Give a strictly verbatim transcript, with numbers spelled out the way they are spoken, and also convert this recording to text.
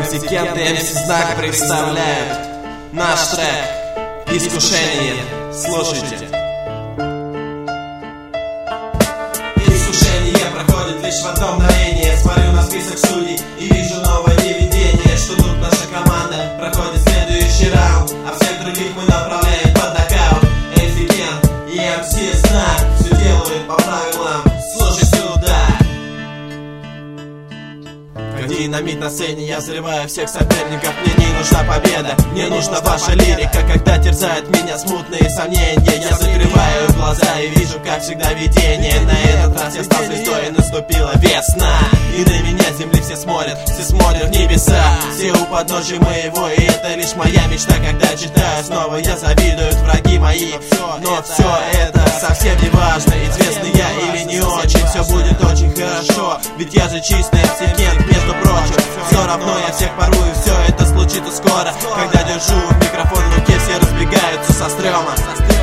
эм си Кент и эм си Знак представляют наш трек «Искушение». Слушайте. Искушение проходит лишь в одно мгновение. Смотрю на список судей и вижу новое видение, что тут наша команда проходит следующий раунд, а всех других мы направляем под нокаут. эм си Кент и эм си Знак все делают по правилам. Слушай сюда. Как динамит на сцене я взрываю всех соперников. Мне не нужна победа, мне нужна ваша лирика. Когда терзают меня смутные сомнения, я закрываю глаза и вижу, как всегда, видение. На этот раз я стал звездой, и наступила весна. И на меня с земли все смотрят, все смотрят в небеса. Все у подножия моего, и это лишь моя мечта. Когда читаю снова, я завидуют враги мои. Но все это совсем не важно, известный я или не очень. Все будет очень хорошо, ведь я же чистый эм си Кент, между прочим. Все равно я всех порву, и все это случится скоро. Когда держу микрофон в руке, все разбегаются со стрёма.